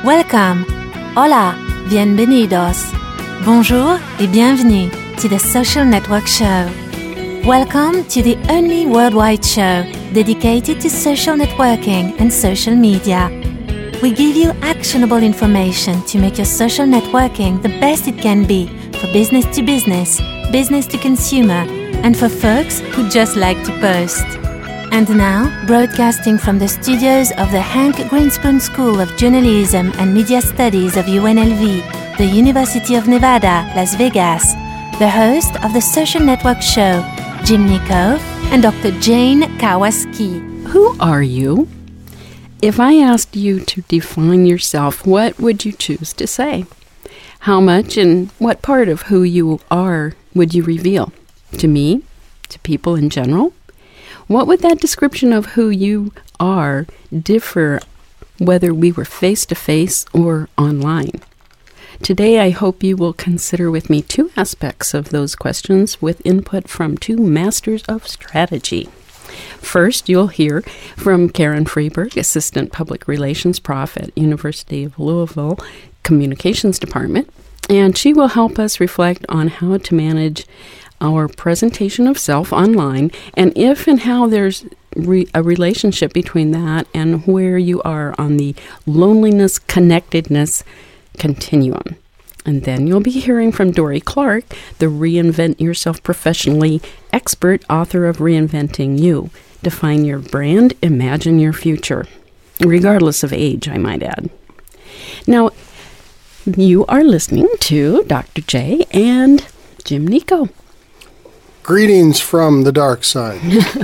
Welcome, hola, bienvenidos, bonjour et bienvenue to the Social Network Show. Welcome to the only worldwide show dedicated to social networking and social media. We give you actionable information to make your social networking the best it can be for business to consumer, and for folks who just like to post. And now, broadcasting from the studios of the Hank Greenspoon School of Journalism and Media Studies of UNLV, the University of Nevada, Las Vegas, the host of the Social Network Show, Jim Nico, and Dr. Jane Kawasaki. Who are you? If I asked you to define yourself, what would you choose to say? How much and what part of who you are would you reveal? To me? To people in general? What would that description of who you are differ whether we were face-to-face or online? Today, I hope you will consider with me two aspects of those questions with input from two masters of strategy. First, you'll hear from Karen Freeberg, Assistant Public Relations Prof at University of Louisville Communications Department, and she will help us reflect on how to manage our presentation of self online, and if and how there's a relationship between that and where you are on the loneliness connectedness continuum. And then you'll be hearing from Dorie Clark, the Reinvent Yourself Professionally expert, author of Reinventing You. Define your brand, imagine your future, regardless of age, I might add. Now, you are listening to Dr. J and Jim Nico. Greetings from the dark side.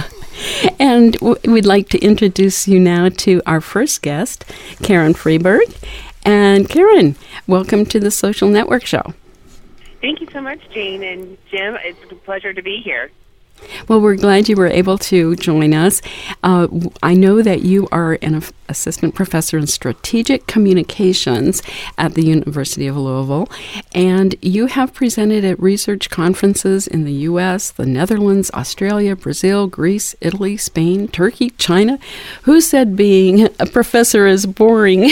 And we'd like to introduce you now to our first guest, Karen Freeberg. And Karen, welcome to the Social Network Show. Thank you so much, Jane and Jim. It's a pleasure to be here. Well, we're glad you were able to join us. I know that you are an assistant professor in strategic communications at the University of Louisville, and you have presented at research conferences in the U.S., the Netherlands, Australia, Brazil, Greece, Italy, Spain, Turkey, China. Who said being a professor is boring?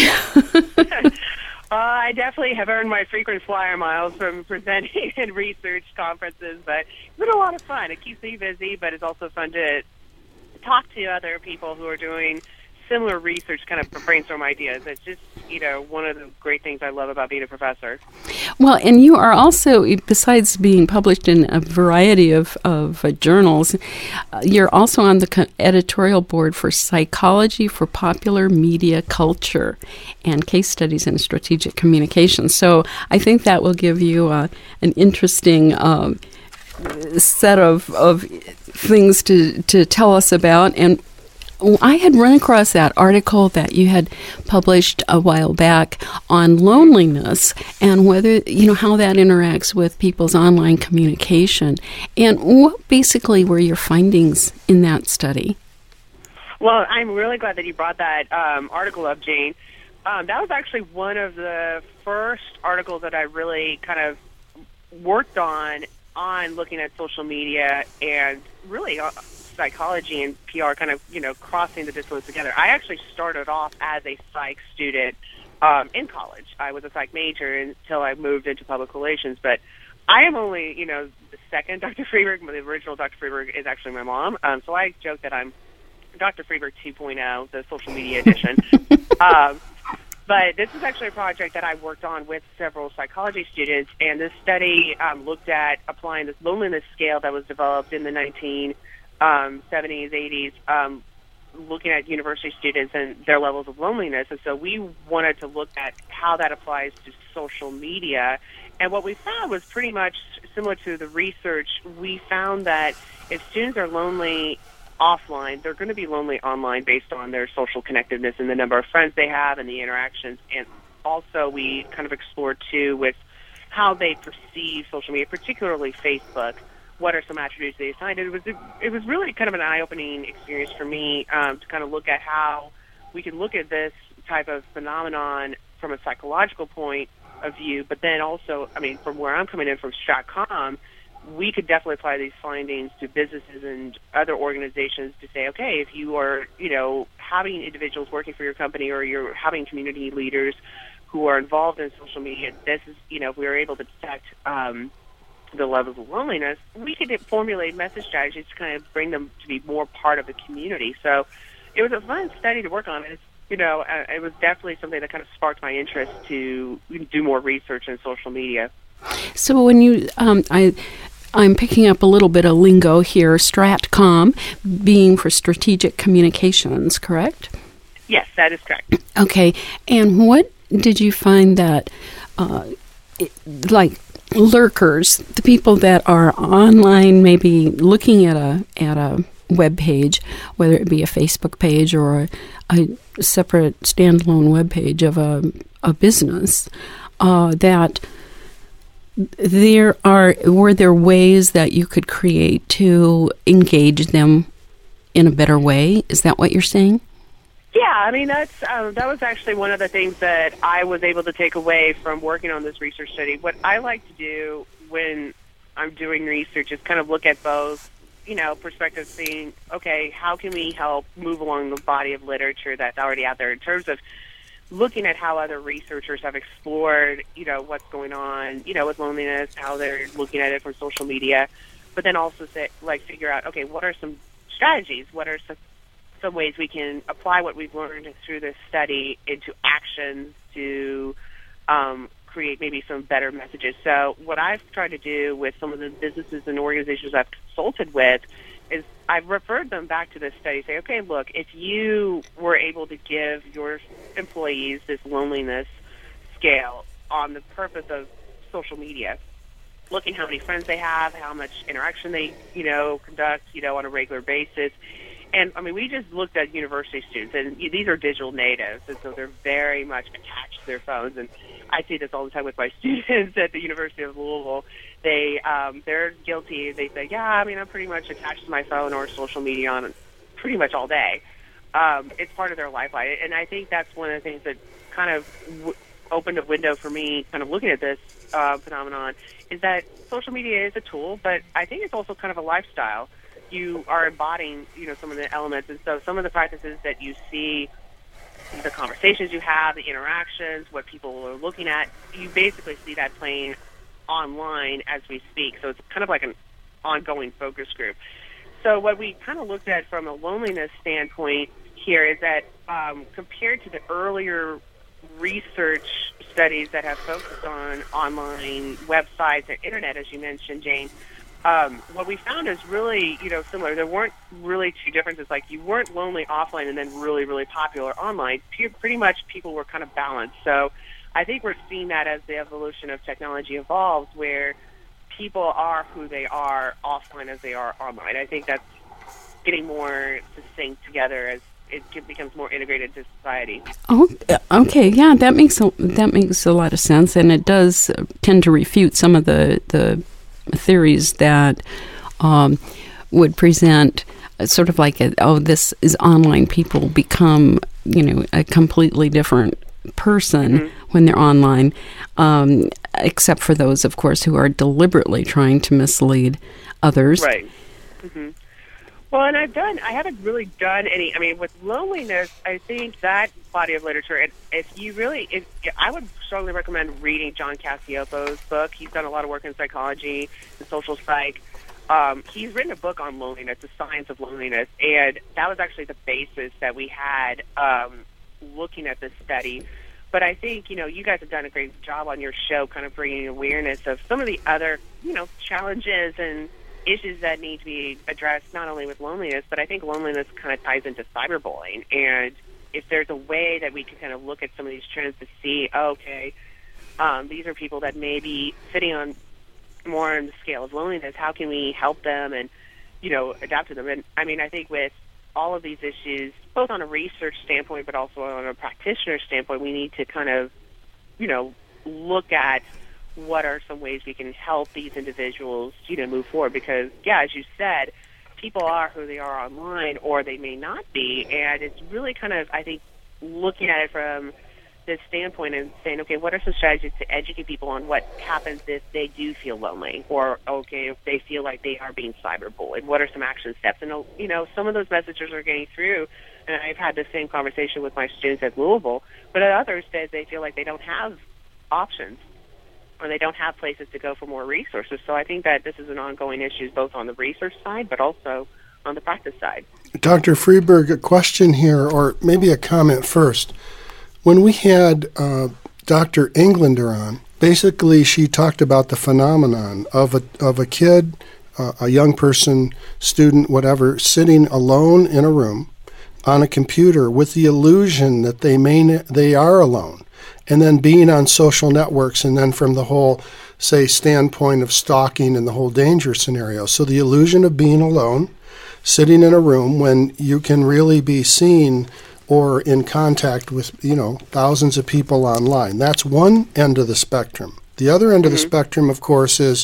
I definitely have earned my frequent flyer miles from presenting in research conferences, but it's been a lot of fun. It keeps me busy, but it's also fun to talk to other people who are doing similar research, kind of brainstorm ideas. It's just, one of the great things I love about being a professor. Well, and you are also, besides being published in a variety of journals, you're also on the editorial board for Psychology for Popular Media Culture and Case Studies in Strategic Communication. So I think that will give you an interesting set of things to tell us about. And I had run across that article that you had published a while back on loneliness and whether, how that interacts with people's online communication. And what basically were your findings in that study? Well, I'm really glad that you brought that article up, Jane. That was actually one of the first articles that I really kind of worked on looking at social media and really psychology and PR kind of, crossing the disciplines together. I actually started off as a psych student in college. I was a psych major until I moved into public relations, but I am only, the second Dr. Freeberg. The original Dr. Freeberg is actually my mom, so I joke that I'm Dr. Freeberg 2.0, the social media edition. But this is actually a project that I worked on with several psychology students, and this study looked at applying this loneliness scale that was developed in the 1970s, 80s, looking at university students and their levels of loneliness. And so we wanted to look at how that applies to social media. And what we found was pretty much similar to the research. We found that if students are lonely offline, they're going to be lonely online based on their social connectiveness and the number of friends they have and the interactions. And also we kind of explored, too, with how they perceive social media, particularly Facebook. What are some attributes they assigned? It was really kind of an eye-opening experience for me to kind of look at how we can look at this type of phenomenon from a psychological point of view, but then also, from where I'm coming in from Stratcom, we could definitely apply these findings to businesses and other organizations to say, okay, if you are, having individuals working for your company or you're having community leaders who are involved in social media, this is, if we were able to detect the levels of loneliness, we could formulate message strategies to kind of bring them to be more part of the community. So it was a fun study to work on. It was definitely something that kind of sparked my interest to do more research in social media. So when you, I'm picking up a little bit of lingo here, STRATCOM being for strategic communications, correct? Yes, that is correct. Okay, and what did you find that, like lurkers, the people that are online, maybe looking at a web page, whether it be a Facebook page or a separate standalone web page of a business, that were there ways that you could create to engage them in a better way? Is that what you're saying? Yeah, I mean, that was actually one of the things that I was able to take away from working on this research study. What I like to do when I'm doing research is kind of look at both, perspectives, seeing, okay, how can we help move along the body of literature that's already out there in terms of looking at how other researchers have explored, what's going on, with loneliness, how they're looking at it from social media, but then also figure out, okay, what are some strategies, what are some ways we can apply what we've learned through this study into actions to create maybe some better messages. So what I've tried to do with some of the businesses and organizations I've consulted with is I've referred them back to this study, say, okay, look, if you were able to give your employees this loneliness scale on the purpose of social media, looking how many friends they have, how much interaction they, conduct, on a regular basis. And, I mean, we just looked at university students, and these are digital natives, and so they're very much attached to their phones. And I see this all the time with my students at the University of Louisville. They're guilty. They say, yeah, I mean, I'm pretty much attached to my phone or social media on pretty much all day. It's part of their lifeline. And I think that's one of the things that kind of opened a window for me kind of looking at this phenomenon is that social media is a tool, but I think it's also kind of a lifestyle. You are embodying, some of the elements. And so some of the practices that you see, the conversations you have, the interactions, what people are looking at, you basically see that playing online as we speak. So it's kind of like an ongoing focus group. So what we kind of looked at from a loneliness standpoint here is that compared to the earlier research studies that have focused on online websites and internet, as you mentioned, Jane, what we found is really, similar. There weren't really two differences. Like, you weren't lonely offline and then really, really popular online. Pretty much people were kind of balanced. So I think we're seeing that as the evolution of technology evolves, where people are who they are offline as they are online. I think that's getting more succinct together as it becomes more integrated into society. Oh, okay. Yeah, that makes a lot of sense, and it does tend to refute some of the theories that would present sort of like this is online. People become, a completely different person when they're online, except for those, of course, who are deliberately trying to mislead others. Right. Mm-hmm. Well, and I haven't really done any, with loneliness, I think that body of literature, and I would strongly recommend reading John Cacioppo's book. He's done a lot of work in psychology and social psych. He's written a book on loneliness, The Science of Loneliness, and that was actually the basis that we had looking at this study. But I think, you guys have done a great job on your show kind of bringing awareness of some of the other, challenges and issues that need to be addressed, not only with loneliness, but I think loneliness kind of ties into cyberbullying. And if there's a way that we can kind of look at some of these trends to see, these are people that may be sitting on more on the scale of loneliness, how can we help them and, adapt to them? And, I think with all of these issues, both on a research standpoint but also on a practitioner standpoint, we need to kind of, look at what are some ways we can help these individuals, move forward. Because, as you said, people are who they are online, or they may not be. And it's really kind of, I think, looking at it from this standpoint and saying, okay, what are some strategies to educate people on what happens if they do feel lonely, or okay, if they feel like they are being cyberbullied, what are some action steps? And some of those messages are getting through, and I've had the same conversation with my students at Louisville, but at others that they feel like they don't have options, or they don't have places to go for more resources. So I think that this is an ongoing issue both on the research side but also on the practice side. Dr. Freeberg, a question here, or maybe a comment first. When we had Dr. Englander on, basically she talked about the phenomenon of a kid, a young person, student, whatever, sitting alone in a room on a computer with the illusion that they are alone, and then being on social networks, and then from the whole, say, standpoint of stalking and the whole danger scenario. So the illusion of being alone, sitting in a room when you can really be seen or in contact with, thousands of people online. That's one end of the spectrum. The other end of the spectrum, of course, is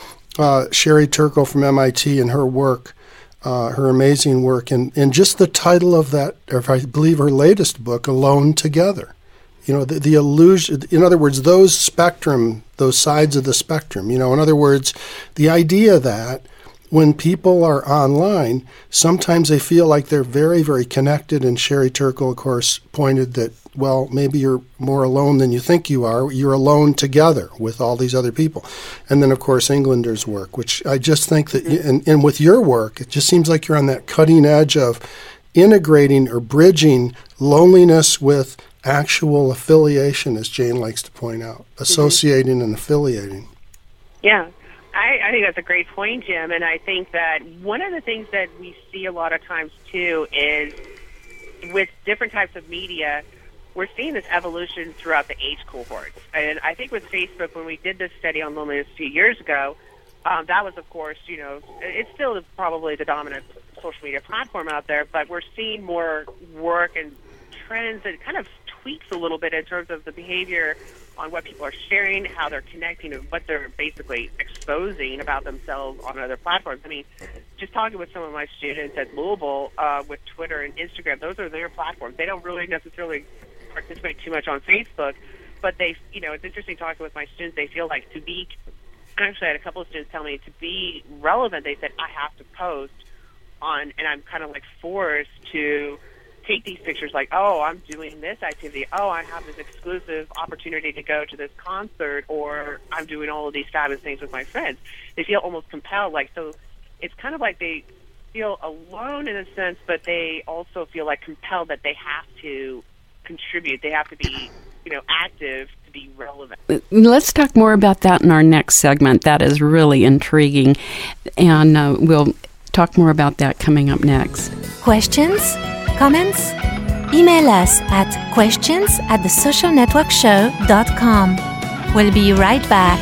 Sherry Turkle from MIT and her work, her amazing work, and just the title of that, or I believe her latest book, Alone Together. The illusion, in other words, those sides of the spectrum, in other words, the idea that when people are online, sometimes they feel like they're very, very connected, and Sherry Turkle, of course, pointed that, well, maybe you're more alone than you think you are. You're alone together with all these other people. And then, of course, Englander's work, which I just think that, and with your work, it just seems like you're on that cutting edge of integrating or bridging loneliness with actual affiliation, as Jane likes to point out, associating and affiliating. Yeah. I think that's a great point, Jim, and I think that one of the things that we see a lot of times, too, is with different types of media, we're seeing this evolution throughout the age cohorts. And I think with Facebook, when we did this study on loneliness a few years ago, that was, of course, it's still probably the dominant social media platform out there, but we're seeing more work and trends that kind of tweaks a little bit in terms of the behavior on what people are sharing, how they're connecting, and what they're basically exposing about themselves on other platforms. I mean, just talking with some of my students at Louisville with Twitter and Instagram, those are their platforms. They don't really necessarily participate too much on Facebook, but they, it's interesting talking with my students. They feel like to be, actually I had a couple of students tell me to be relevant, they said, I have to post on, and I'm kind of like forced to take these pictures like, oh, I'm doing this activity, oh, I have this exclusive opportunity to go to this concert, or I'm doing all of these fabulous things with my friends. They feel almost compelled, so it's kind of like they feel alone in a sense, but they also feel like compelled that they have to contribute, they have to be, active to be relevant. Let's talk more about that in our next segment. That is really intriguing, and we'll talk more about that coming up next. Questions? Comments? Email us at questions@thesocialnetworkshow.com. We'll be right back.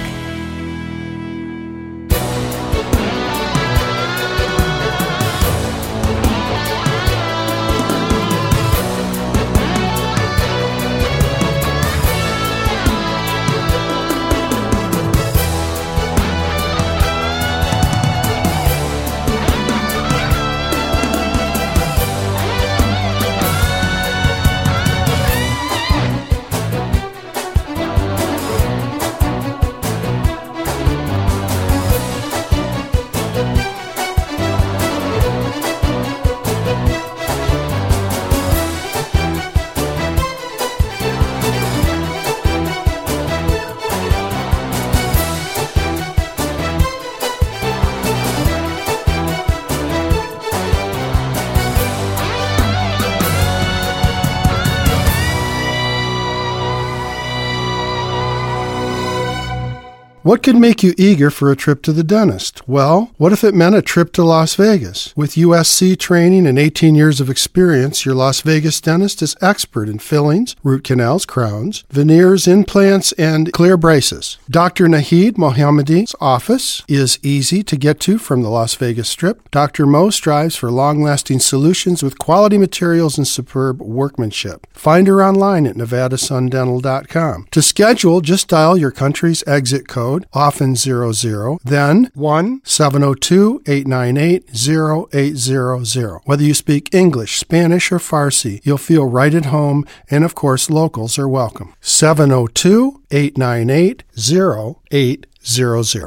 What could make you eager for a trip to the dentist? Well, what if it meant a trip to Las Vegas? With USC training and 18 years of experience, your Las Vegas dentist is expert in fillings, root canals, crowns, veneers, implants, and clear braces. Dr. Nahid Mohammadi's office is easy to get to from the Las Vegas Strip. Dr. Mo strives for long-lasting solutions with quality materials and superb workmanship. Find her online at nevadasundental.com. To schedule, just dial your country's exit code code, often 00, then 1-702-898-0800. Whether you speak English, Spanish, or Farsi, you'll feel right at home, and of course, locals are welcome. 702-898-0800.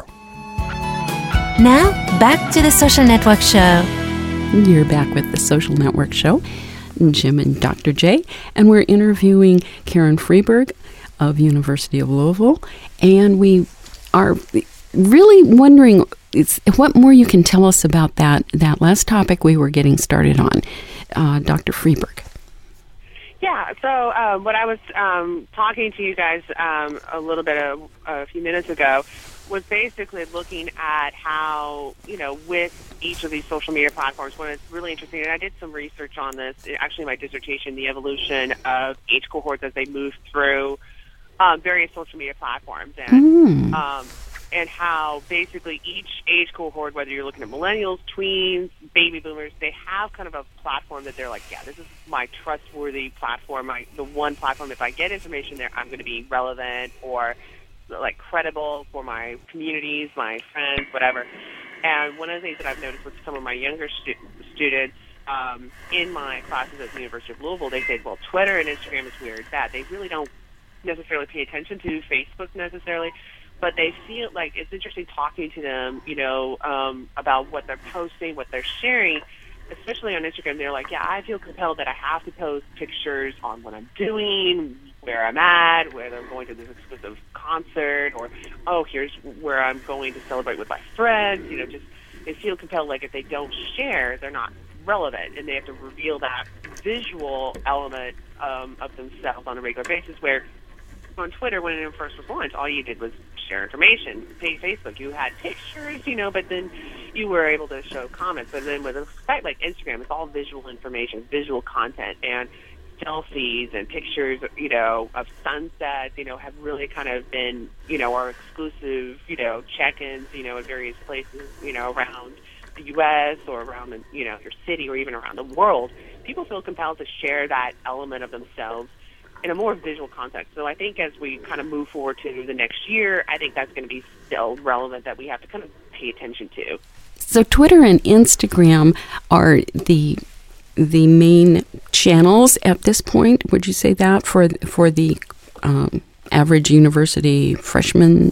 Now, back to the Social Network Show. You're back with the Social Network Show, Jim and Dr. J, and we're interviewing Karen Freeberg of University of Louisville, and we are really wondering what more you can tell us about that last topic we were getting started on, Dr. Freeberg. Yeah, so what I was talking to you guys a little bit a few minutes ago was basically looking at how, with each of these social media platforms, when it's really interesting, and I did some research on this, actually my dissertation, the evolution of age cohorts as they move through various social media platforms, and how basically each age cohort, whether you're looking at millennials, tweens, baby boomers, they have kind of a platform that they're like, yeah, this is my trustworthy platform, the one platform, if I get information there, I'm going to be relevant or like credible for my communities, my friends, whatever. And one of the things that I've noticed with some of my younger students in my classes at the University of Louisville, they say, well, Twitter and Instagram is where it's at. They really don't necessarily pay attention to Facebook necessarily, but they feel like it's interesting talking to them, about what they're posting, what they're sharing, especially on Instagram. They're like, yeah, I feel compelled that I have to post pictures on what I'm doing, where I'm at, whether I'm going to this exclusive concert, or, oh, here's where I'm going to celebrate with my friends. Just they feel compelled, like if they don't share, they're not relevant, and they have to reveal that visual element of themselves on a regular basis, where on Twitter, when it first was launched, all you did was share information. Facebook, you had pictures, but then you were able to show comments. But then with a site like Instagram, it's all visual information, visual content, and selfies and pictures, of sunsets, have really kind of been, our exclusive, check-ins, at various places, around the U.S. or around, your city or even around the world. People feel compelled to share that element of themselves in a more visual context. So I think as we kind of move forward to the next year, I think that's going to be still relevant, that we have to kind of pay attention to. So Twitter and Instagram are the main channels at this point. Would you say that for the average university freshman?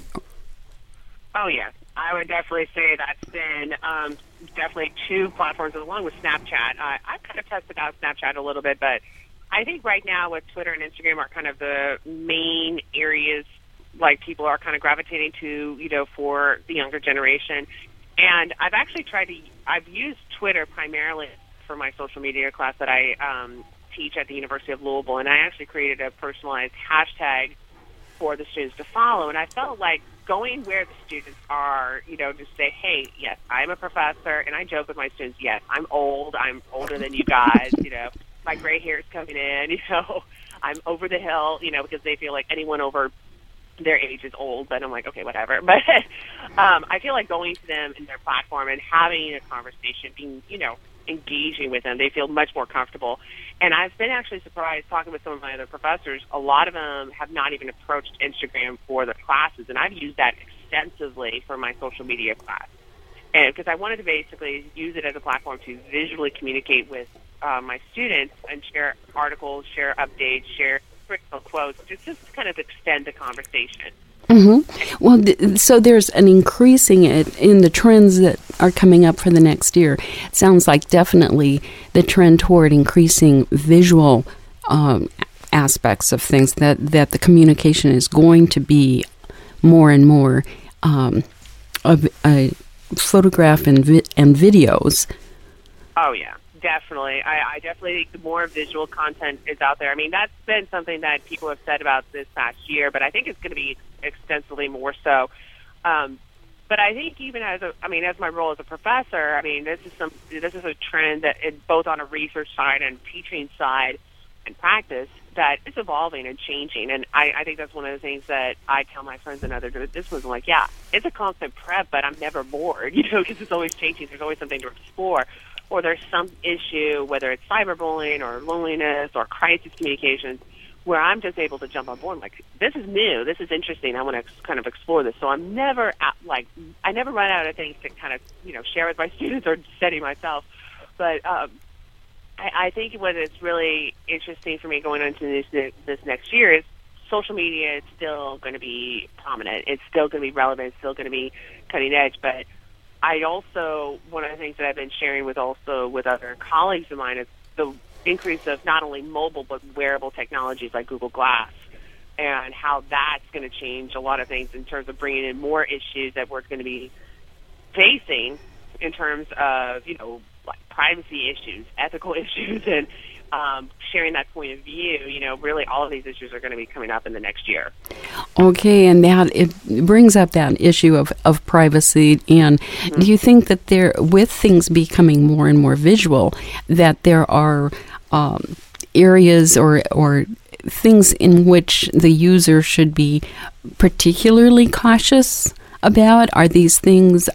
Oh, yes. I would definitely say that's been definitely two platforms, along with Snapchat. I've kind of tested out Snapchat a little bit, but I think right now with Twitter and Instagram are kind of the main areas like people are kind of gravitating to, for the younger generation. And I've actually I've used Twitter primarily for my social media class that I teach at the University of Louisville, and I actually created a personalized hashtag for the students to follow. And I felt like going where the students are, just say, hey, yes, I'm a professor, and I joke with my students, yes, I'm old, I'm older than you guys, my gray hair is coming in, I'm over the hill, because they feel like anyone over their age is old, but I'm like, okay, whatever. But I feel like going to them in their platform and having a conversation, being, engaging with them, they feel much more comfortable. And I've been actually surprised talking with some of my other professors. A lot of them have not even approached Instagram for their classes, and I've used that extensively for my social media class. And because I wanted to basically use it as a platform to visually communicate with my students and share articles, share updates, share critical quotes, just to kind of extend the conversation. Mm-hmm. Well, so there's an increasing in the trends that are coming up for the next year. It sounds like definitely the trend toward increasing visual aspects of things, that the communication is going to be more and more of a photograph and videos. Oh, yeah. Definitely. I definitely think the more visual content is out there. I mean, that's been something that people have said about this past year, but I think it's going to be extensively more so. But I think even as my role as a professor, this is a trend that both on a research side and teaching side and practice, that it's evolving and changing. And I think that's one of the things that I tell my friends and other disciplines. I'm like, yeah, it's a constant prep, but I'm never bored, because it's always changing. There's always something to explore. Or there's some issue, whether it's cyberbullying or loneliness or crisis communications, where I'm just able to jump on board. I'm like, this is new, this is interesting, I want to kind of explore this. So I'm never I never run out of things to kind of share with my students or study myself. But I think what is really interesting for me going into this next year is social media is still going to be prominent. It's still going to be relevant. It's still going to be cutting edge. But I also, one of the things that I've been sharing with other colleagues of mine is the increase of not only mobile but wearable technologies like Google Glass, and how that's going to change a lot of things in terms of bringing in more issues that we're going to be facing in terms of, like privacy issues, ethical issues, and sharing that point of view. Really all of these issues are going to be coming up in the next year. Okay, and that it brings up that issue of privacy. And do you think that with things becoming more and more visual, that there are areas or things in which the user should be particularly cautious about? Are these things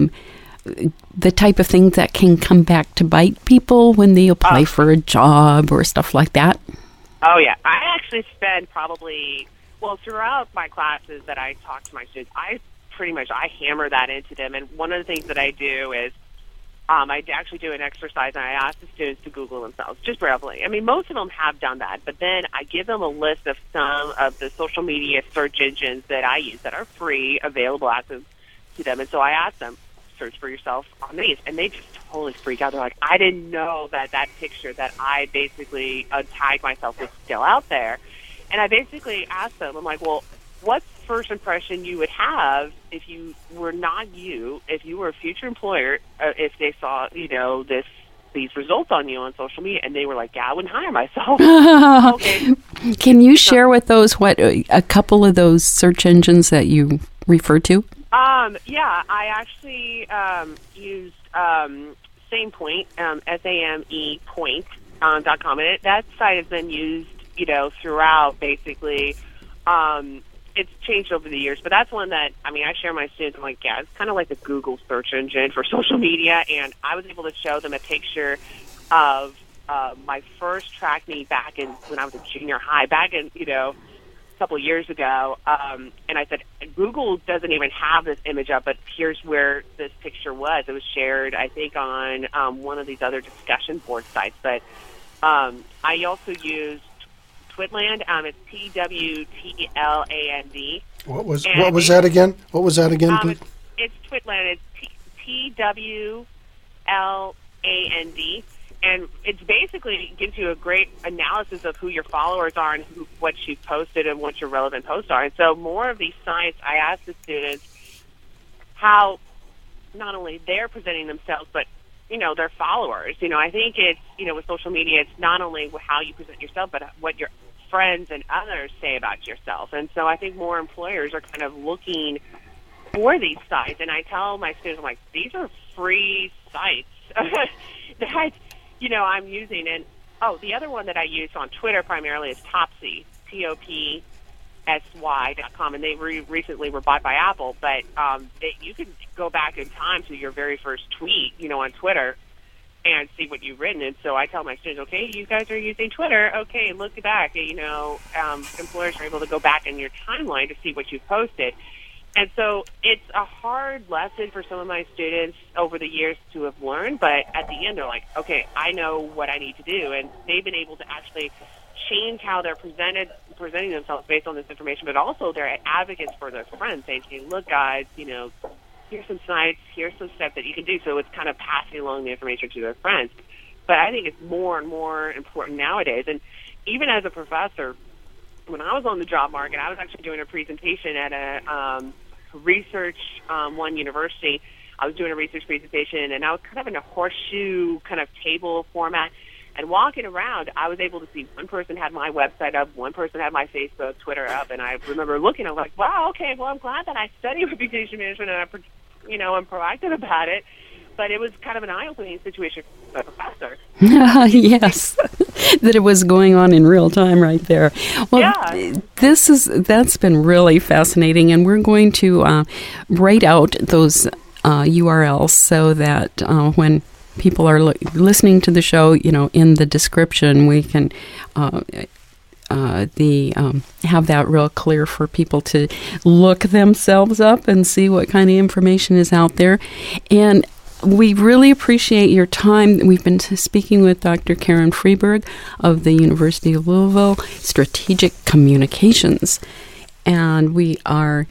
the type of things that can come back to bite people when they apply for a job or stuff like that? Oh, yeah. I actually spend throughout my classes that I talk to my students, I hammer that into them. And one of the things that I do is I actually do an exercise, and I ask the students to Google themselves, just briefly. I mean, most of them have done that, but then I give them a list of some of the social media search engines that I use that are free, available to them. And so I ask them, search for yourself on these, and they just totally freak out. They're like, I didn't know that picture that I basically tagged myself was still out there. And I basically asked them, I'm like, well, what's the first impression you would have if you were not you, if you were a future employer, if they saw, these results on you on social media? And they were like, yeah, I wouldn't hire myself. Okay. Can you share with those a couple of those search engines that you refer to? Yeah, I actually used SamePoint, SAME point.com, and that site has been used, throughout, basically. It's changed over the years, but that's one that, I share my students. I'm like, yeah, it's kind of like the Google search engine for social media, and I was able to show them a picture of my first track meet back when I was in junior high, back in, a couple of years ago, and I said, Google doesn't even have this image up, but here's where this picture was. It was shared, I think, on one of these other discussion board sites. But I also used Twitland. It's TWTLAND. What was that again? What was that again, please? It's Twitland. It's TWLAND. And it basically gives you a great analysis of who your followers are and what you've posted and what your relevant posts are. And so more of these sites, I ask the students how not only they're presenting themselves, but, their followers. I think it's, with social media, it's not only how you present yourself, but what your friends and others say about yourself. And so I think more employers are kind of looking for these sites. And I tell my students, I'm like, these are free sites that I'm using. And the other one that I use on Twitter primarily is Topsy, TOPSY.com, and they recently were bought by Apple. But you can go back in time to your very first tweet, on Twitter, and see what you've written. And so I tell my students, okay, you guys are using Twitter. Okay, look back. Employers are able to go back in your timeline to see what you've posted. And so it's a hard lesson for some of my students over the years to have learned, but at the end they're like, okay, I know what I need to do. And they've been able to actually change how they're presenting themselves based on this information, but also they're advocates for their friends, saying, hey, look, guys, here's some sites, here's some steps that you can do. So it's kind of passing along the information to their friends. But I think it's more and more important nowadays. And even as a professor, when I was on the job market, I was actually doing a presentation at a research one university. I was doing a research presentation, and I was kind of in a horseshoe kind of table format. And walking around, I was able to see one person had my website up, one person had my Facebook, Twitter up, and I remember looking, I was like, wow, okay, well, I'm glad that I study reputation management, and I'm proactive about it. But it was kind of an eye-opening situation for the professor. Yes, that it was going on in real time right there. Well, yeah. That's been really fascinating, and we're going to write out those URLs so that when people are listening to the show, in the description, we can have that real clear for people to look themselves up and see what kind of information is out there. And we really appreciate your time. We've been speaking with Dr. Karen Freeberg of the University of Louisville, Strategic Communications. And we are,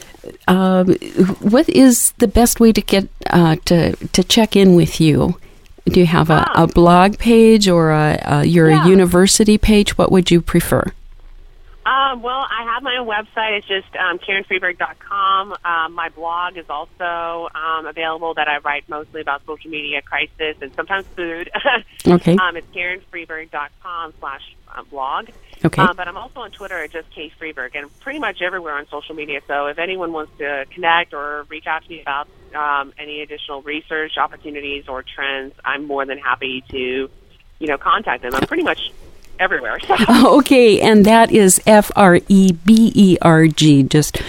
what is the best way to get to check in with you? Do you have a blog page or a university page? What would you prefer? Well, I have my own website. It's just KarenFreeberg.com. My blog is also available that I write mostly about social media, crisis, and sometimes food. Okay. It's KarenFreeberg.com/blog. Okay. But I'm also on Twitter at just K Freeberg, and pretty much everywhere on social media. So if anyone wants to connect or reach out to me about any additional research opportunities or trends, I'm more than happy to, contact them. I'm pretty much everywhere. So. Okay, and that is Freeberg, just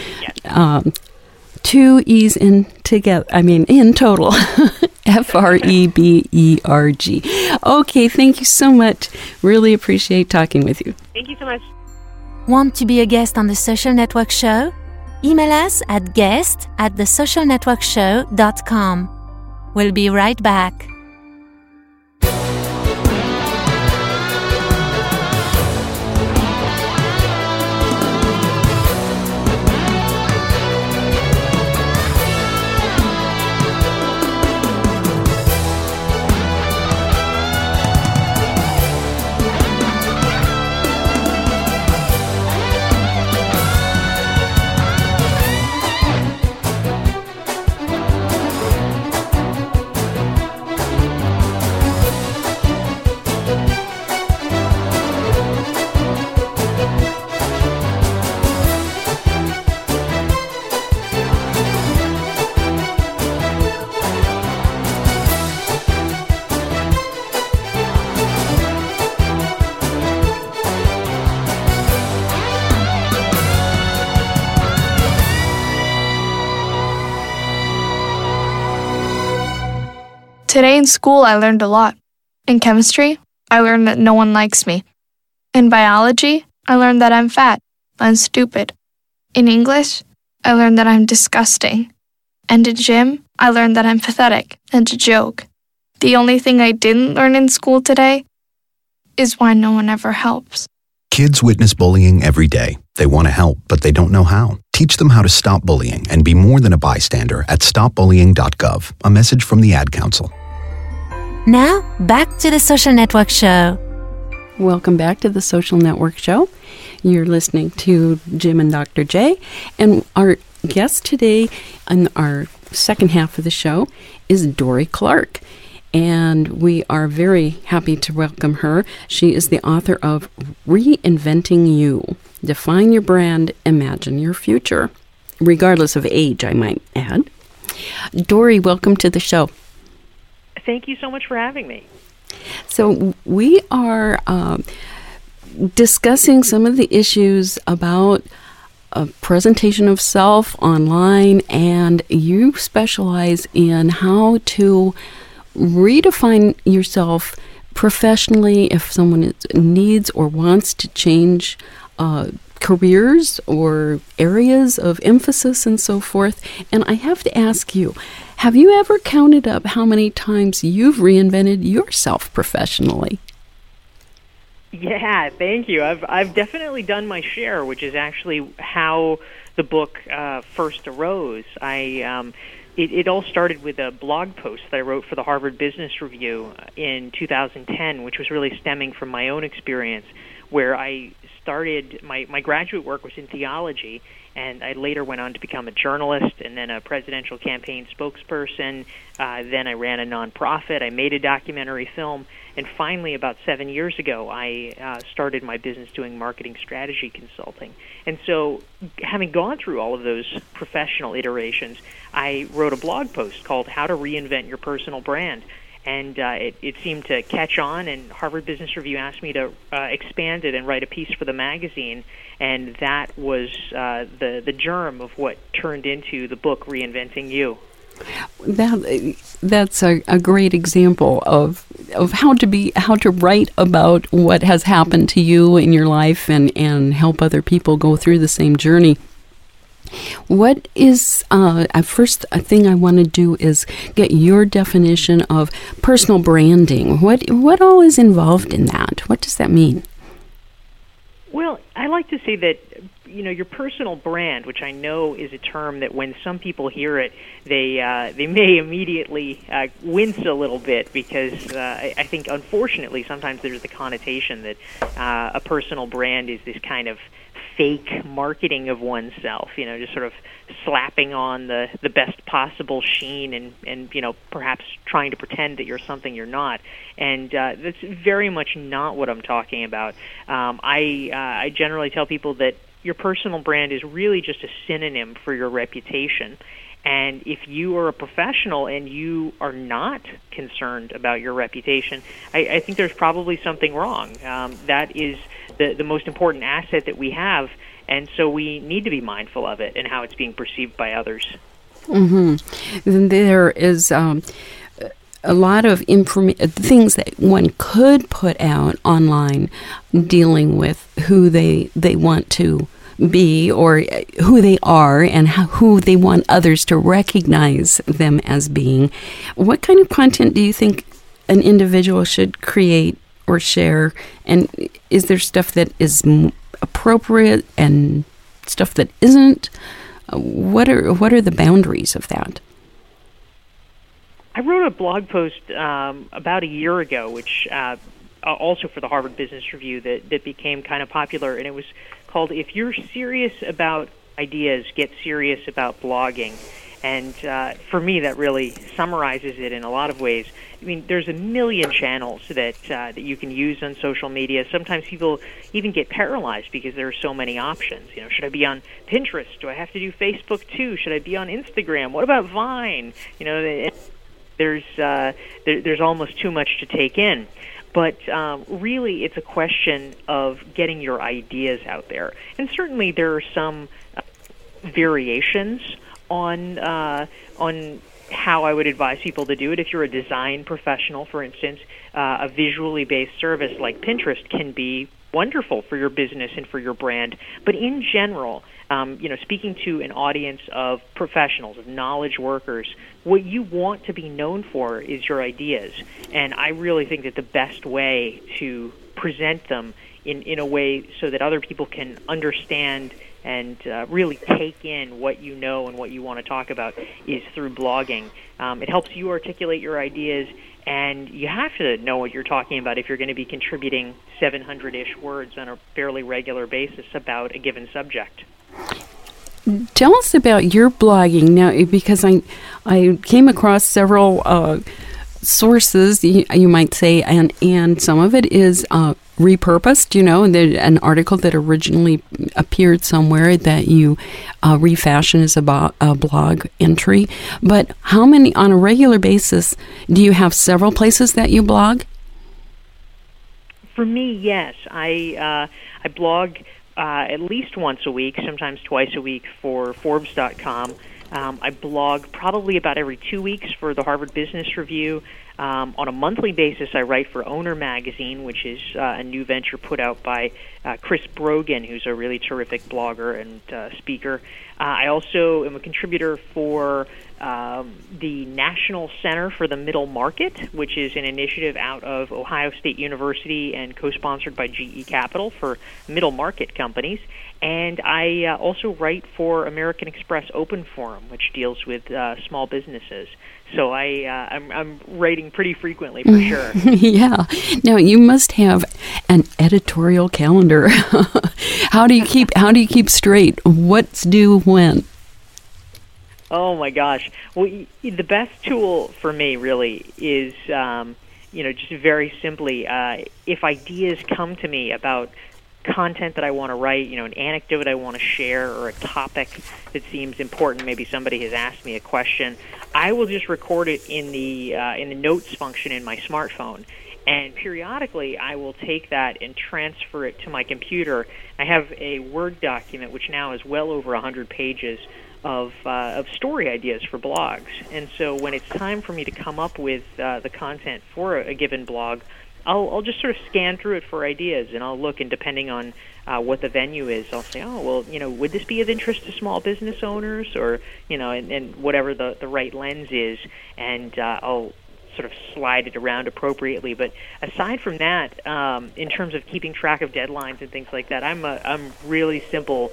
two E's in together. In total. Freeberg. Okay, thank you so much. Really appreciate talking with you. Thank you so much. Want to be a guest on the Social Network Show? Email us at guest@thesocialnetworkshow.com. We'll be right back. Today in school, I learned a lot. In chemistry, I learned that no one likes me. In biology, I learned that I'm fat and stupid. In English, I learned that I'm disgusting. And in gym, I learned that I'm pathetic and a joke. The only thing I didn't learn in school today is why no one ever helps. Kids witness bullying every day. They want to help, but they don't know how. Teach them how to stop bullying and be more than a bystander at stopbullying.gov. A message from the Ad Council. Now, back to the Social Network Show. Welcome back to the Social Network Show. You're listening to Jim and Dr. J. And our guest today in our second half of the show is Dorie Clark. And we are very happy to welcome her. She is the author of Reinventing You. Define your brand, imagine your future. Regardless of age, I might add. Dorie, welcome to the show. Thank you so much for having me. So we are discussing some of the issues about a presentation of self online, and you specialize in how to redefine yourself professionally if someone needs or wants to change careers or areas of emphasis and so forth. And I have to ask you, have you ever counted up how many times you've reinvented yourself professionally? Yeah, thank you. I've definitely done my share, which is actually how the book first arose. It all started with a blog post that I wrote for the Harvard Business Review in 2010, which was really stemming from my own experience, where I started, my graduate work was in theology, and I later went on to become a journalist and then a presidential campaign spokesperson. Then I ran a nonprofit. I made a documentary film. And finally, about 7 years ago, I started my business doing marketing strategy consulting. And so, having gone through all of those professional iterations, I wrote a blog post called How to Reinvent Your Personal Brand. And it seemed to catch on, and Harvard Business Review asked me to expand it and write a piece for the magazine. And that was the germ of what turned into the book, Reinventing You. That's a great example of of how to write about what has happened to you in your life and help other people go through the same journey. What is first thing I want to do is get your definition of personal branding. What all is involved in that? What does that mean? Well, I like to say that, your personal brand, which I know is a term that when some people hear it, they may immediately wince a little bit, because I think, unfortunately, sometimes there's the connotation that a personal brand is this kind of fake marketing of oneself, just sort of slapping on the best possible sheen and perhaps trying to pretend that you're something you're not. And that's very much not what I'm talking about. I generally tell people that your personal brand is really just a synonym for your reputation. And if you are a professional and you are not concerned about your reputation, I think there's probably something wrong. That is the most important asset that we have, and so we need to be mindful of it and how it's being perceived by others. Mm-hmm. There is a lot of things that one could put out online dealing with who they want to be or who they are and who they want others to recognize them as being. What kind of content do you think an individual should create or share? And is there stuff that is appropriate and stuff that isn't? What are the boundaries of that? I wrote a blog post about a year ago, which also for the Harvard Business Review that became kind of popular, and it was called "If You're Serious About Ideas, Get Serious About Blogging." And for me, that really summarizes it in a lot of ways. I mean, there's a million channels that you can use on social media. Sometimes people even get paralyzed because there are so many options. Should I be on Pinterest? Do I have to do Facebook too? Should I be on Instagram? What about Vine? There's almost too much to take in. But really, it's a question of getting your ideas out there. And certainly there are some variations on how I would advise people to do it. If you're a design professional, for instance, a visually based service like Pinterest can be wonderful for your business and for your brand. But in general, speaking to an audience of professionals, of knowledge workers, what you want to be known for is your ideas. And I really think that the best way to present them in a way so that other people can understand and really take in what you know and what you want to talk about is through blogging. It helps you articulate your ideas, and you have to know what you're talking about if you're going to be contributing 700-ish words on a fairly regular basis about a given subject. Tell us about your blogging now, because I came across several sources, you might say, and some of it is repurposed, an article that originally appeared somewhere that you refashion as a blog entry. But how many, on a regular basis, do you have several places that you blog? For me, yes. I blog at least once a week, sometimes twice a week for Forbes.com. I blog probably about every 2 weeks for the Harvard Business Review. On a monthly basis, I write for Owner Magazine, which is a new venture put out by Chris Brogan, who's a really terrific blogger and speaker. I also am a contributor for the National Center for the Middle Market, which is an initiative out of Ohio State University and co-sponsored by GE Capital for middle market companies. And I also write for American Express Open Forum, which deals with small businesses. So I'm writing pretty frequently, for sure. Yeah. Now you must have an editorial calendar. How do you keep straight? What's due when? Oh my gosh! Well, the best tool for me really is, just very simply, if ideas come to me about content that I want to write, an anecdote I want to share, or a topic that seems important. Maybe somebody has asked me a question. I will just record it in the notes function in my smartphone, and periodically I will take that and transfer it to my computer. I have a Word document which now is well over 100 pages of story ideas for blogs. And so when it's time for me to come up with the content for a given blog, I'll just sort of scan through it for ideas, and I'll look, and depending on what the venue is, I'll say, oh, well, would this be of interest to small business owners, or, and whatever the right lens is, and I'll sort of slide it around appropriately. But aside from that, in terms of keeping track of deadlines and things like that, I'm really simple,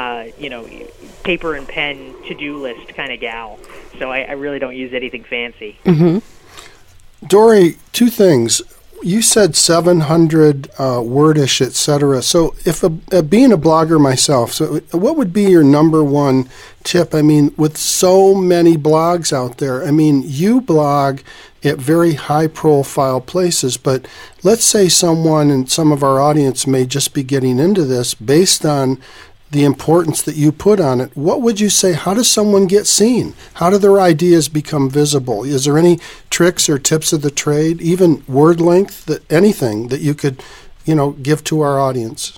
paper and pen to-do list kind of gal. So I really don't use anything fancy. Mm-hmm. Dory, two things. You said 700 wordish, etc. So if being a blogger myself, so what would be your number one tip? I mean, with so many blogs out there, I mean, you blog at very high-profile places, but let's say someone in some of our audience may just be getting into this based on the importance that you put on it. What would you say? How does someone get seen? How do their ideas become visible? Is there any tricks or tips of the trade, even word length, anything that you could, give to our audience?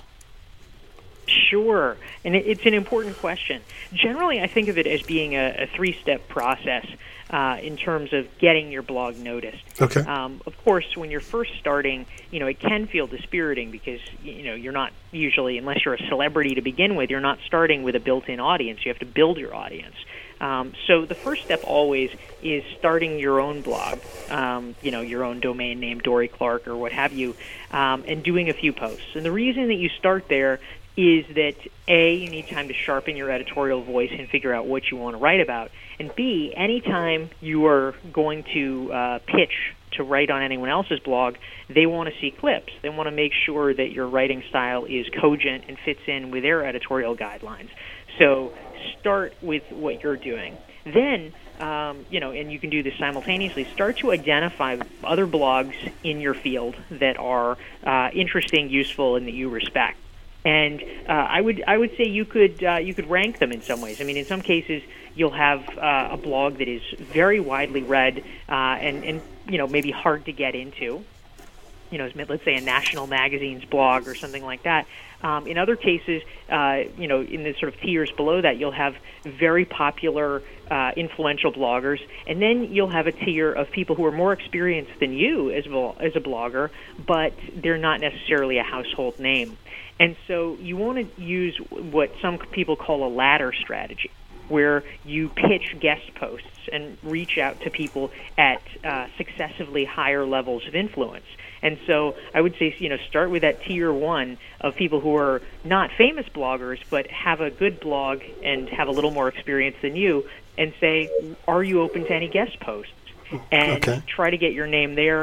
Sure, and it's an important question. Generally, I think of it as being a three-step process in terms of getting your blog noticed. Okay. Of course, when you're first starting, it can feel dispiriting because, you're not usually, unless you're a celebrity to begin with, you're not starting with a built-in audience. You have to build your audience. So the first step always is starting your own blog, your own domain name, Dory Clark or what have you, and doing a few posts. And the reason that you start there is that, A, you need time to sharpen your editorial voice and figure out what you want to write about, and B, anytime you are going to pitch to write on anyone else's blog, they want to see clips. They want to make sure that your writing style is cogent and fits in with their editorial guidelines. So start with what you're doing. Then, and you can do this simultaneously, start to identify other blogs in your field that are interesting, useful, and that you respect. And I would say you could rank them in some ways. I mean, in some cases, you'll have a blog that is very widely read and maybe hard to get into. Let's say a national magazine's blog or something like that. In other cases, in the sort of tiers below that, you'll have very popular, influential bloggers, and then you'll have a tier of people who are more experienced than you as a blogger, but they're not necessarily a household name. And so you want to use what some people call a ladder strategy, where you pitch guest posts and reach out to people at successively higher levels of influence. And so I would say, start with that tier one of people who are not famous bloggers but have a good blog and have a little more experience than you, and say, are you open to any guest posts? And try to get your name there.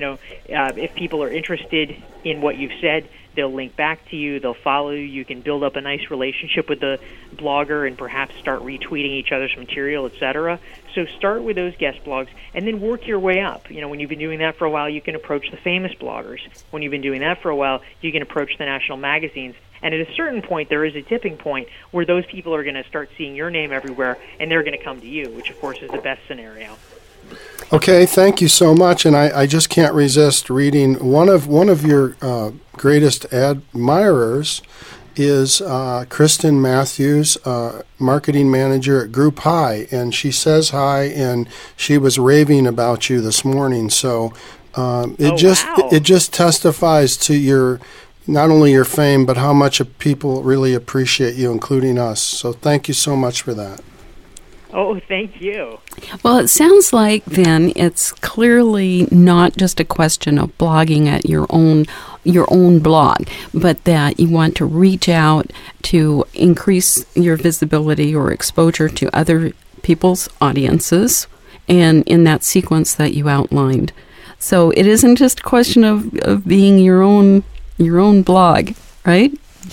If people are interested in what you've said, they'll link back to you, they'll follow you, you can build up a nice relationship with the blogger and perhaps start retweeting each other's material, etc. So start with those guest blogs and then work your way up. When you've been doing that for a while, you can approach the famous bloggers. When you've been doing that for a while, you can approach the national magazines. And at a certain point, there is a tipping point where those people are going to start seeing your name everywhere, and they're going to come to you, which, of course, is the best scenario. Okay, thank you so much, and I just can't resist reading one of your greatest admirers is Kristen Matthews, marketing manager at Group High, and she says hi, and she was raving about you this morning. So it just testifies to your not only your fame, but how much people really appreciate you, including us. So thank you so much for that. Oh, thank you. Well, it sounds like then it's clearly not just a question of blogging at your own blog, but that you want to reach out to increase your visibility or exposure to other people's audiences, and in that sequence that you outlined. So it isn't just a question of being your own blog, right?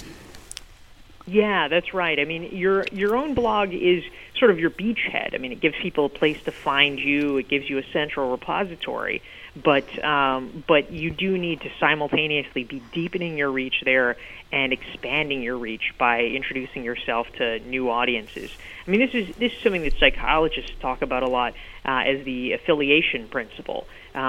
Yeah, that's right. I mean, your own blog is sort of your beachhead. I mean, it gives people a place to find you. It gives you a central repository. But you do need to simultaneously be deepening your reach there and expanding your reach by introducing yourself to new audiences. I mean, this is something that psychologists talk about a lot as the affiliation principle.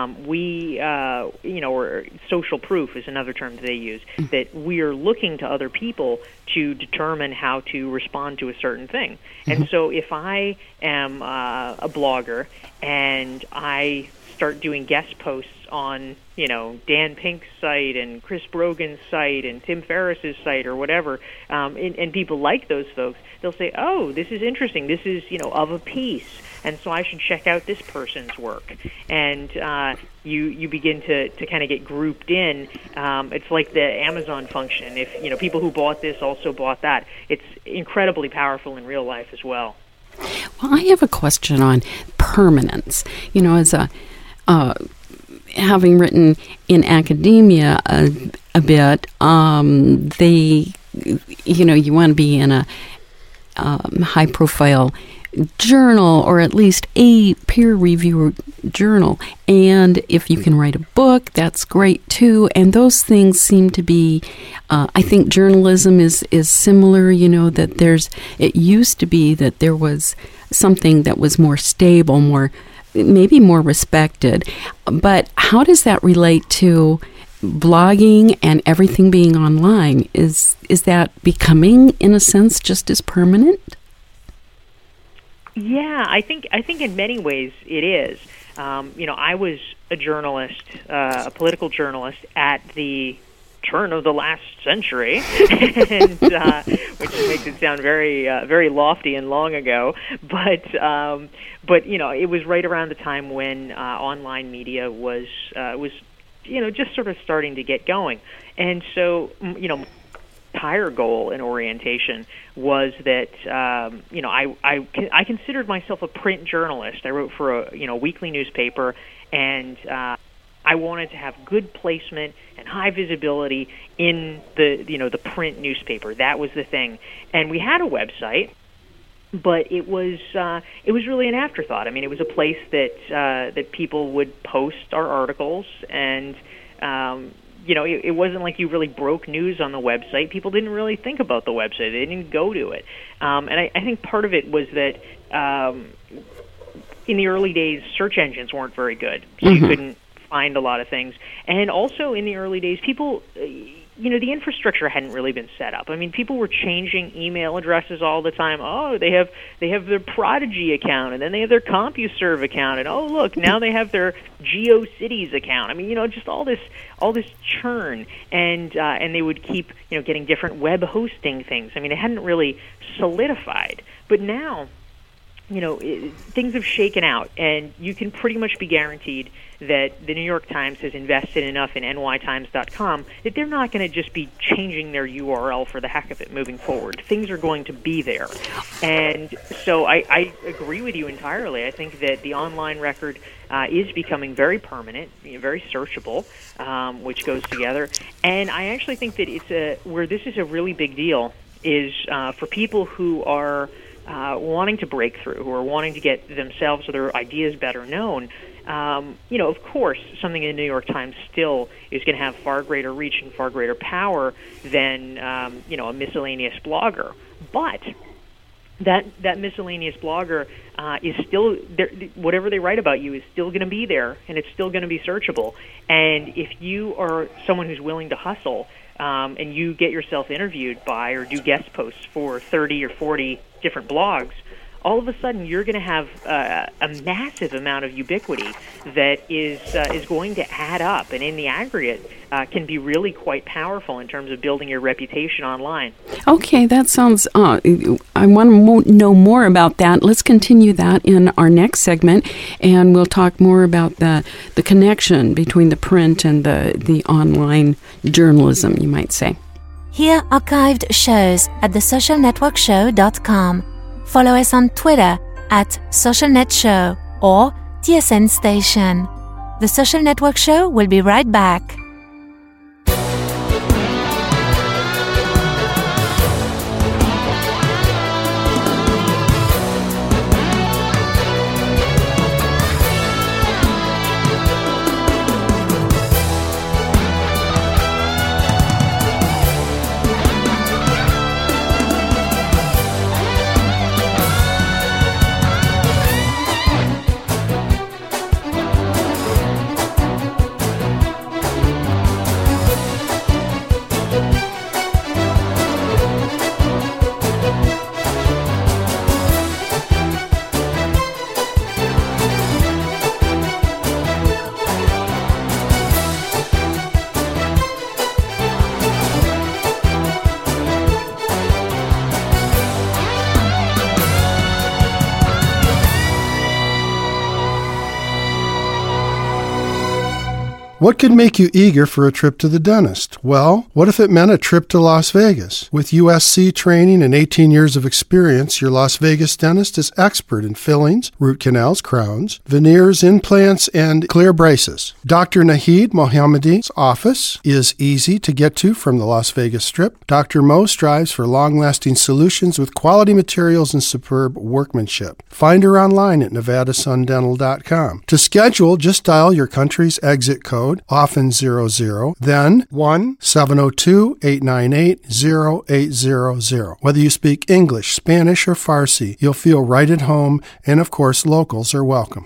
Or social proof is another term that they use, that we are looking to other people to determine how to respond to a certain thing. And so if I am a blogger and I start doing guest posts on, Dan Pink's site and Chris Brogan's site and Tim Ferriss's site or whatever, and people like those folks, they'll say, oh, this is interesting. This is, of a piece. And so I should check out this person's work. And you begin to kind of get grouped in. It's like the Amazon function. If, people who bought this also bought that. It's incredibly powerful in real life as well. Well, I have a question on permanence. As having written in academia a bit, you want to be in a high-profile journal, or at least a peer-reviewed journal. And if you can write a book, that's great too. And those things seem to be, I think journalism is similar, that it used to be that there was something that was more stable, maybe more respected. But how does that relate to blogging and everything being online? Is that becoming, in a sense, just as permanent? Yeah, I think in many ways it is. I was a journalist, a political journalist at the turn of the last century, and, which makes it sound very, very lofty and long ago. But it was right around the time when online media was just sort of starting to get going, and so entire goal and orientation was that I considered myself a print journalist. I wrote for a weekly newspaper, and I wanted to have good placement and high visibility in the print newspaper. That was the thing, and we had a website, but it was really an afterthought. I mean, it was a place that people would post our articles, and it wasn't like you really broke news on the website. People didn't really think about the website. They didn't go to it. And I think part of it was that in the early days, search engines weren't very good, so you couldn't find a lot of things. And also in the early days, people, the infrastructure hadn't really been set up. I mean, people were changing email addresses all the time. Oh, they have their Prodigy account, and then they have their CompuServe account, and oh, look, now they have their GeoCities account. I mean, just all this churn, and they would keep getting different web hosting things. I mean, it hadn't really solidified, but now things have shaken out, and you can pretty much be guaranteed that the New York Times has invested enough in nytimes.com that they're not going to just be changing their URL for the heck of it moving forward. Things are going to be there. And so I agree with you entirely. I think that the online record is becoming very permanent, very searchable, which goes together. And I actually think that where this is a really big deal is for people who are wanting to break through, who are wanting to get themselves or their ideas better known. Of course, something in the New York Times still is going to have far greater reach and far greater power than, a miscellaneous blogger. But that miscellaneous blogger is still there. Whatever they write about you is still going to be there, and it's still going to be searchable. And if you are someone who's willing to hustle, and you get yourself interviewed by or do guest posts for 30 or 40 different blogs, all of a sudden you're going to have a massive amount of ubiquity that is going to add up, and in the aggregate can be really quite powerful in terms of building your reputation online. Okay, that sounds, I want to know more about that. Let's continue that in our next segment, and we'll talk more about the connection between the print and the online journalism, you might say. Hear archived shows at thesocialnetworkshow.com. Follow us on Twitter at SocialNetShow or TSN Station. The Social Network Show will be right back. What could make you eager for a trip to the dentist? Well, what if it meant a trip to Las Vegas? With USC training and 18 years of experience, your Las Vegas dentist is expert in fillings, root canals, crowns, veneers, implants, and clear braces. Dr. Naheed Mohammadi's office is easy to get to from the Las Vegas Strip. Dr. Mo strives for long-lasting solutions with quality materials and superb workmanship. Find her online at nevadasundental.com. To schedule, just dial your country's exit code, often 00, then 1-702-898-0800. Whether you speak English, Spanish, or Farsi, you'll feel right at home, and of course, locals are welcome.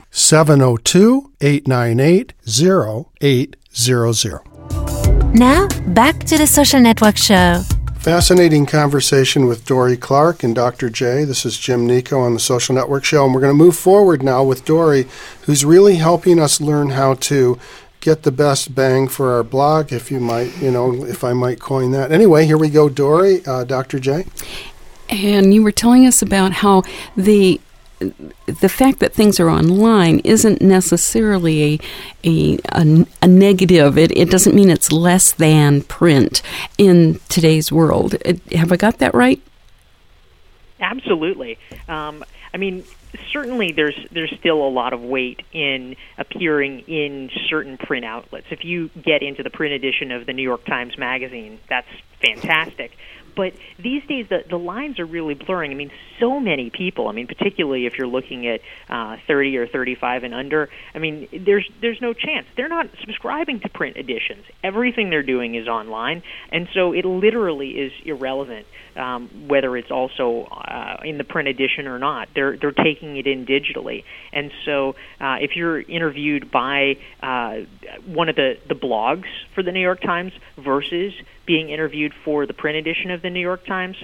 702-898-0800. Now, back to the Social Network Show. Fascinating conversation with Dorie Clark and Dr. J. This is Jim Nico on the Social Network Show, and we're going to move forward now with Dorie, who's really helping us learn how to get the best bang for our blog, if I might coin that. Anyway, here we go, Dorie, Dr. J. And you were telling us about how the fact that things are online isn't necessarily a negative. It doesn't mean it's less than print in today's world. Have I got that right? Absolutely. Certainly there's still a lot of weight in appearing in certain print outlets. If you get into the print edition of the New York Times Magazine, that's fantastic. But these days, the lines are really blurring. So many people, particularly if you're looking at 30 or 35 and under, there's no chance. They're not subscribing to print editions. Everything they're doing is online, and so it literally is irrelevant whether it's also in the print edition or not. They're taking it in digitally. And so if you're interviewed by one of the blogs for the New York Times versus being interviewed for the print edition of the New York Times,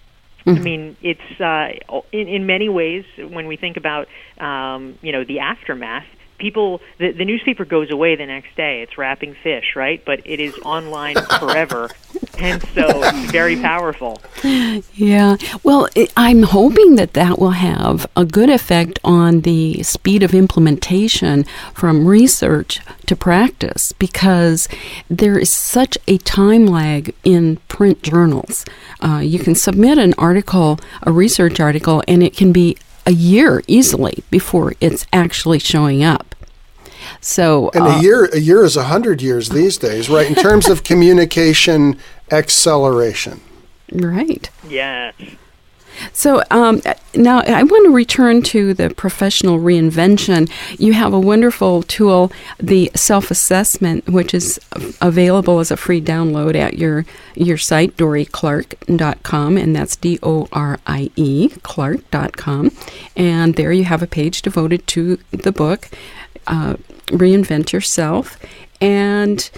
it's in many ways, when we think about the aftermath, the newspaper goes away the next day. It's wrapping fish, right? But it is online forever, and so it's very powerful. Yeah. Well, I'm hoping that will have a good effect on the speed of implementation from research to practice, because there is such a time lag in print journals. You can submit an article, a research article, and it can be a year easily before it's actually showing up. So, and a year is 100 years these days, right? In terms of communication acceleration, right? Yes. So now I want to return to the professional reinvention. You have a wonderful tool, the self-assessment, which is available as a free download at your site, DorieClark.com, and that's DORIE, Clark.com. And there you have a page devoted to the book, Reinvent Yourself. And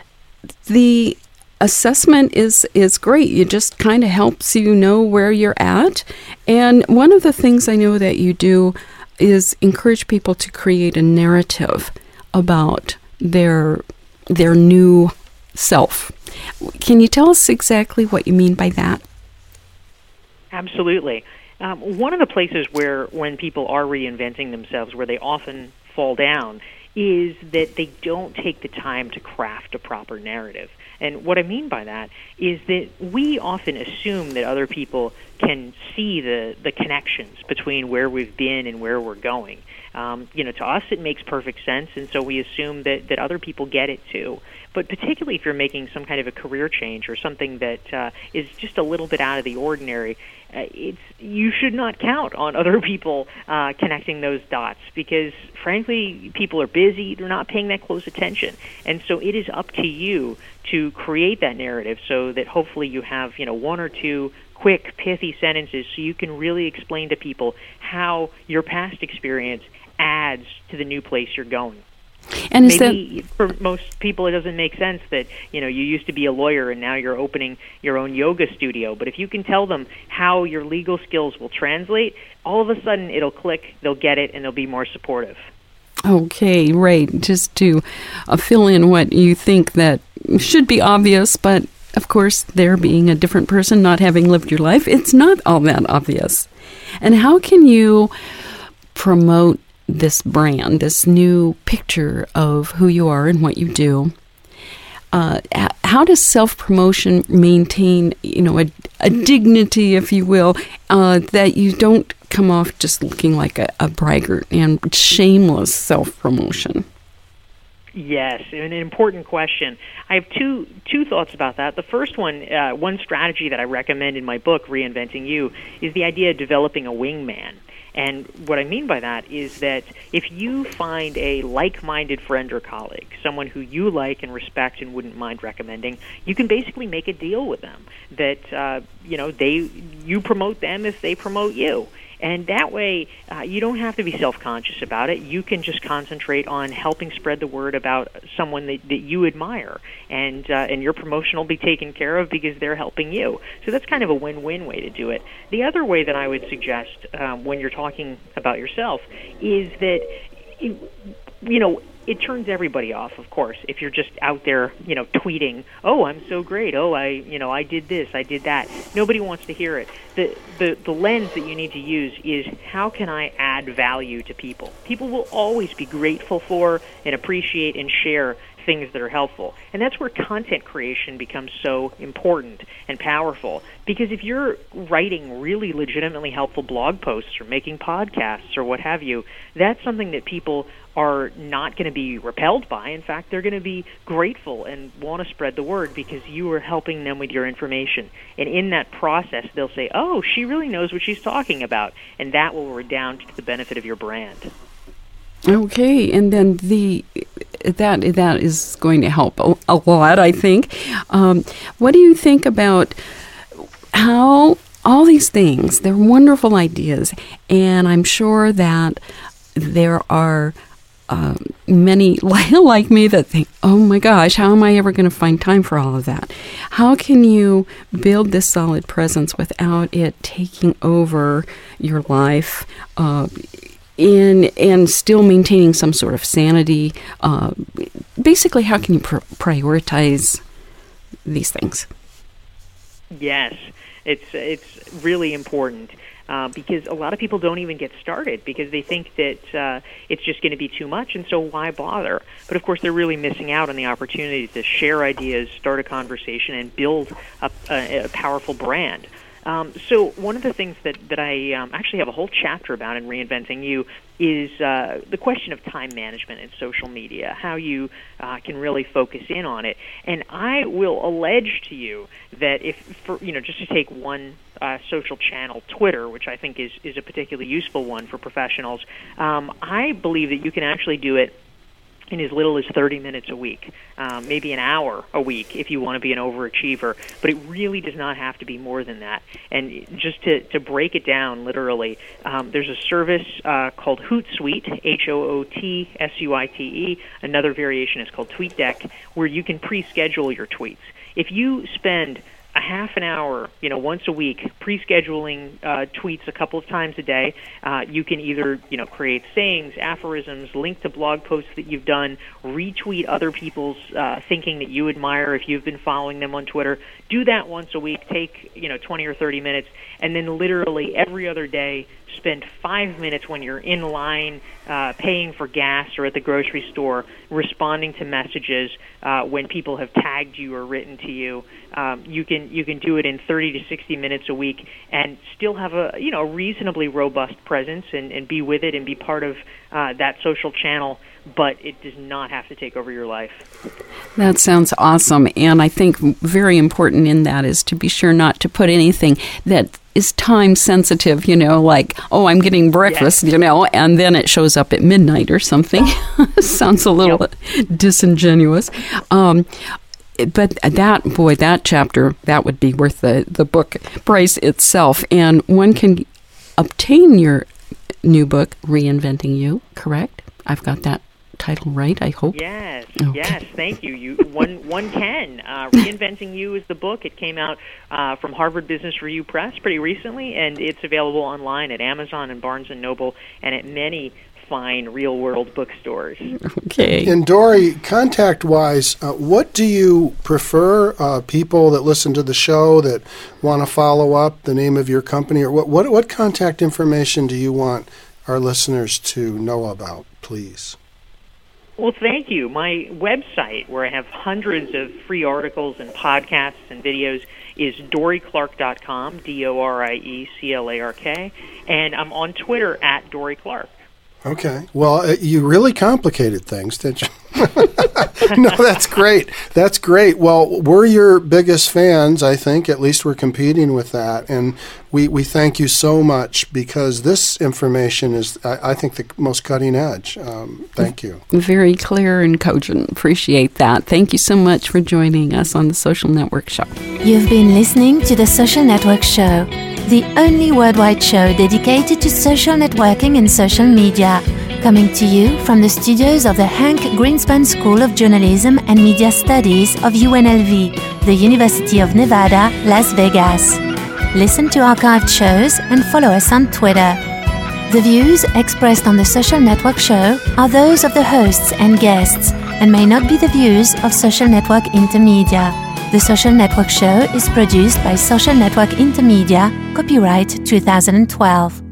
the assessment is great. It just kind of helps you know where you're at. And one of the things I know that you do is encourage people to create a narrative about their new self. Can you tell us exactly what you mean by that? Absolutely. One of the places where, when people are reinventing themselves, where they often fall down, is that they don't take the time to craft a proper narrative. And what I mean by that is that we often assume that other people can see the connections between where we've been and where we're going. To us it makes perfect sense, and so we assume that other people get it too. But particularly if you're making some kind of a career change or something that is just a little bit out of the ordinary, you should not count on other people connecting those dots, because frankly people are busy, they're not paying that close attention. And so it is up to you to create that narrative so that hopefully you have one or two quick, pithy sentences so you can really explain to people how your past experience adds to the new place you're going. And maybe for most people it doesn't make sense that you used to be a lawyer and now you're opening your own yoga studio. But if you can tell them how your legal skills will translate, all of a sudden it'll click, they'll get it, and they'll be more supportive. Okay, right. Just to fill in what you think that should be obvious, but of course, there being a different person, not having lived your life, it's not all that obvious. And how can you promote this brand, this new picture of who you are and what you do. How does self-promotion maintain, a dignity, if you will, that you don't come off just looking like a braggart and shameless self-promotion? Yes, an important question. I have two thoughts about that. The first one strategy that I recommend in my book, Reinventing You, is the idea of developing a wingman. And what I mean by that is that if you find a like-minded friend or colleague, someone who you like and respect and wouldn't mind recommending, you can basically make a deal with them that you promote them if they promote you. And that way, you don't have to be self-conscious about it. You can just concentrate on helping spread the word about someone that you admire, and your promotion will be taken care of because they're helping you. So that's kind of a win-win way to do it. The other way that I would suggest when you're talking about yourself is that, it turns everybody off, of course, if you're just out there, tweeting, "Oh, I'm so great. Oh, I did this, I did that." Nobody wants to hear it. The lens that you need to use is, how can I add value to people? People will always be grateful for and appreciate and share things that are helpful. And that's where content creation becomes so important and powerful. Because if you're writing really legitimately helpful blog posts or making podcasts or what have you, that's something that people are not going to be repelled by. In fact, they're going to be grateful and want to spread the word because you are helping them with your information. And in that process, they'll say, "Oh, she really knows what she's talking about." And that will redound to the benefit of your brand. Okay, and then that is going to help a lot, I think. What do you think about how all these things, they're wonderful ideas, and I'm sure that there are many like me that think, "Oh my gosh, how am I ever going to find time for all of that?" How can you build this solid presence without it taking over your life and still maintaining some sort of sanity? Basically, how can you prioritize these things? Yes, it's really important. Because a lot of people don't even get started because they think that it's just going to be too much, and so why bother? But of course, they're really missing out on the opportunity to share ideas, start a conversation, and build a powerful brand. So one of the things that I actually have a whole chapter about in Reinventing You is the question of time management in social media, how you can really focus in on it. And I will allege to you that just to take one social channel, Twitter, which I think is a particularly useful one for professionals, I believe that you can actually do it in as little as 30 minutes a week, maybe an hour a week if you want to be an overachiever. But it really does not have to be more than that. And just to break it down literally, there's a service called Hootsuite, HOOTSUITE. Another variation is called TweetDeck, where you can pre-schedule your tweets. If you spend a half an hour, once a week, pre-scheduling tweets a couple of times a day, you can either, create sayings, aphorisms, link to blog posts that you've done, retweet other people's thinking that you admire if you've been following them on Twitter. Do that once a week, take, 20 or 30 minutes, and then literally every other day, spend 5 minutes when you're in line, paying for gas or at the grocery store, responding to messages when people have tagged you or written to you. You can do it in 30 to 60 minutes a week and still have a reasonably robust presence and be with it and be part of that social channel. But it does not have to take over your life. That sounds awesome. And I think very important in that is to be sure not to put anything that is time sensitive, like, "Oh, I'm getting breakfast, yes. And then it shows up at midnight or something." Sounds a little disingenuous. But that chapter, that would be worth the book price itself. And one can obtain your new book, Reinventing You, correct? I've got that title right, I hope. Yes, okay. Yes, thank you. One can. Reinventing You is the book. It came out from Harvard Business Review Press pretty recently, and it's available online at Amazon and Barnes & Noble and at many fine real-world bookstores. Okay. And Dory, contact-wise, what do you prefer? People that listen to the show that want to follow up the name of your company, or what contact information do you want our listeners to know about, please? Well, thank you. My website, where I have hundreds of free articles and podcasts and videos, is DorieClark.com, DorieClark, and I'm on Twitter at Dorie Clark. Okay. Well, you really complicated things, didn't you? No, that's great. That's great. Well, we're your biggest fans, I think. At least we're competing with that. And we thank you so much because this information is, I think, the most cutting edge. Thank you. Very clear and cogent. Appreciate that. Thank you so much for joining us on the Social Network Show. You've been listening to the Social Network Show, the only worldwide show dedicated to social networking and social media, coming to you from the studios of the Hank Greenspan School of Journalism and Media Studies of UNLV, the University of Nevada, Las Vegas. Listen to archived shows and follow us on Twitter. The views expressed on the Social Network Show are those of the hosts and guests and may not be the views of Social Network Intermedia. The Social Network Show is produced by Social Network Intermedia, copyright 2012.